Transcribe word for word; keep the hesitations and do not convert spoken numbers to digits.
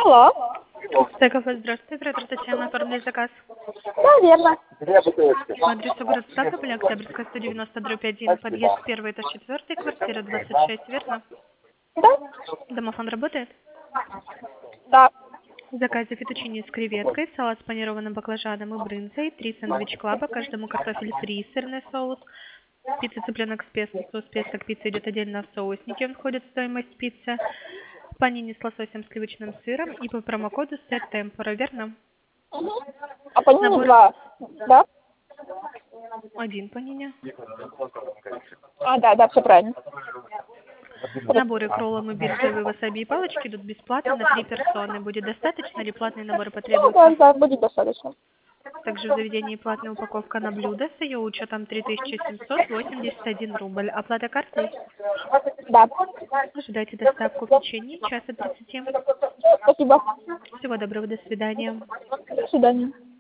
Алло. Стекова, здравствуйте, оператор Татьяна, оформили заказ. Да, верно. По адресу город Ставрополь, Октябрьская, сто девяносто дробь один, подъезд первый, этаж четвертый, квартира двадцать шесть, верно? Да? Домофон работает? Да. В заказе фетучини с креветкой, салат с панированным баклажаном и брынзой, три сэндвич клаба, каждому картофель фри, сырный соус, пицца цыпленок с песто, соус песто к пицце идет отдельно в соусники, он входит в стоимость пиццы, панини с лососем, сливочным сыром и по промокоду сет темпора, верно? Угу. А по ним Набор два, да? один панини. А, да, да, все правильно. Наборы к роллам и биржевые васаби и палочки идут бесплатно на три персоны. Будет достаточно или платные наборы Да, потребуются? да, да, будет достаточно. Также в заведении платная упаковка на блюдо с ее учетом три тысячи семьсот восемьдесят один рубль. Оплата картой? Да. Ожидайте доставку в течение часа тридцати. Спасибо. Всего доброго, до свидания. До свидания.